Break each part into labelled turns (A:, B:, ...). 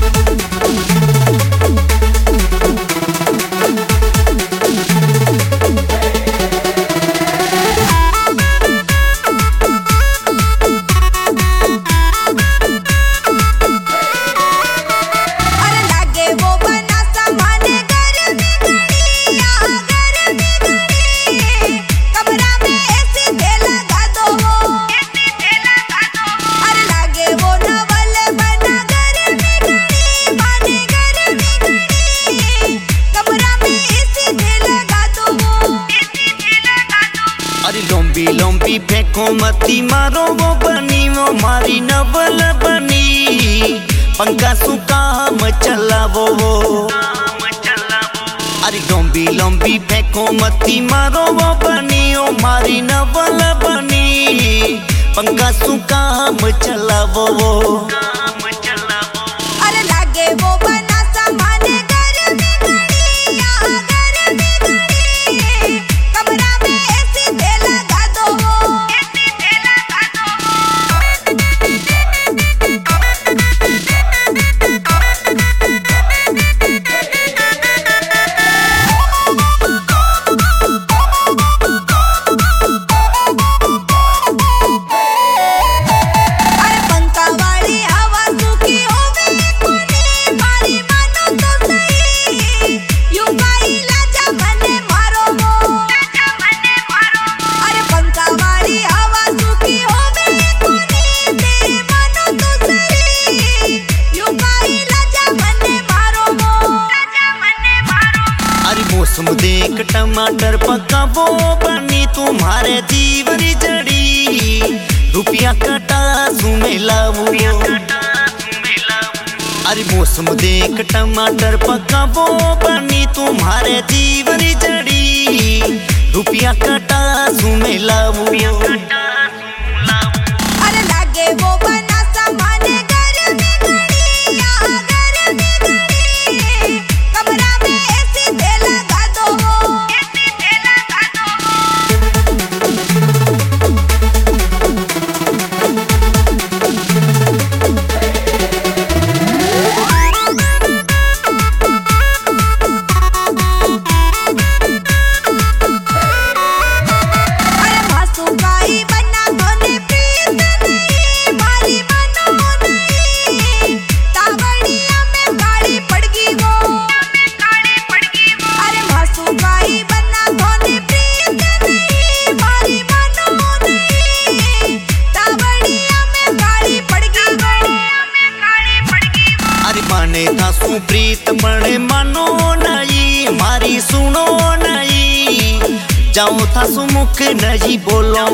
A: लंबी लंबी फेंको मती मारो वो बनी वो मारी नवल बनी पंखा सुकाम चलावो अरे लंबी लंबी फेंको मती मारो वो बनी वो मारी नवल बनी पंखा सुकाम चलावो
B: अरे लागे वो बना सामान घर में कमरा में ऐसी दे लगा दो अरे पंखा वाली हवा सूखी होवे कोनी मारी मानो तो सही यूं काई लाजा मने मारो अरे पंखा वाली हवा सूखी होवे कोनी तेरे मानो तो सही यूं काई लाजा मने मारो
A: अरे मौसम देख टमाटर पकावो बनी तुम्हारे जीवरी जड़ी रुपया कटा सुमेलावो अरे मौसम देख टमाटर पकावो बनी तुम्हारे जीवरी जड़ी रुपया कटा सुमेलावो
B: अरे लागे वो बना सामान घर में कमरा में ऐसी दे लगा दो अरे मासूकाई बना धोने प्रीत नहीं मारी मानो नहीं तावड़िया में काली पड़गी वो अरे मासूकाई बना धोने प्रीत नहीं मारी मानो नहीं तावड़िया में काली पड़गी वो
A: अरे माने था सुप्रीत बड़े मानो नहीं मारी सुनो नहीं जाओ था सुमुख नहीं बोलो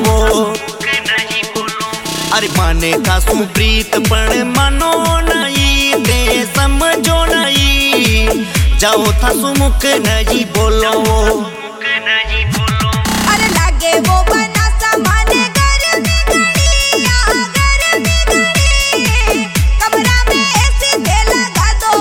A: अरे माने था सुप्रीत बड़े मानो नहीं दे समझो नहीं जाओ था सुमुख नहीं बोलो
B: अरे लागे वो बना सामान घर में कमरा में ऐसी दे लगा दो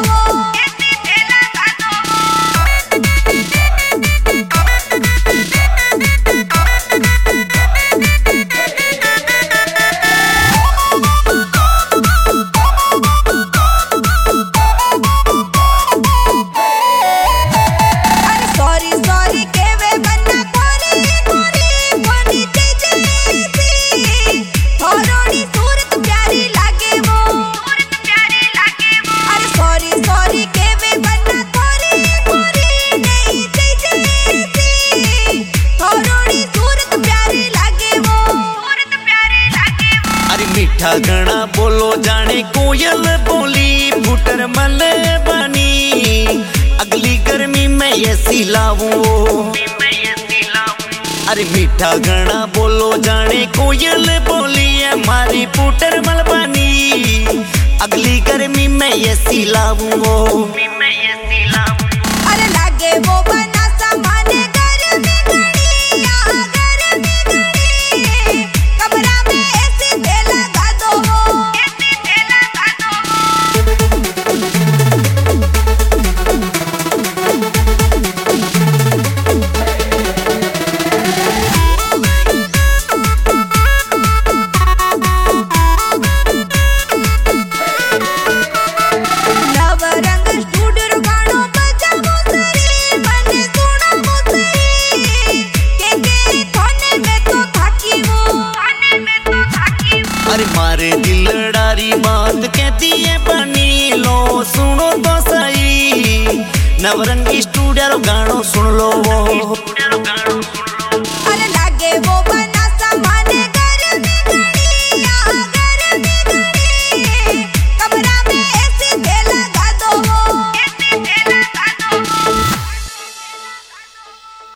B: अरे सॉरी सॉरी केवे बन्ना कोरी कोरी कोनी तेजी थोड़ी सूरत प्यारी लागे वो अरे सॉरी सॉरी केवे बन्ना कोरी कोरी नहीं तेजी थोड़ी सूरत प्यारी लागे वो
A: अरे मीठा गणा बोलो जाने कोयल बोली फुटर मल बनी अगली गर्मी में ये सिलाऊं अरे मीठा गणा बोलो जाने कोयल बोली है मारी पुटर मल बनी अगली गर्मी में ये सिलाऊं
B: अरे लागे वो बना सामान घर में कमरा में ऐसी दे लगा दो
A: दिए बनी लो सुनो तो सही नवरंगी स्टूडियो गानो सुन लो वो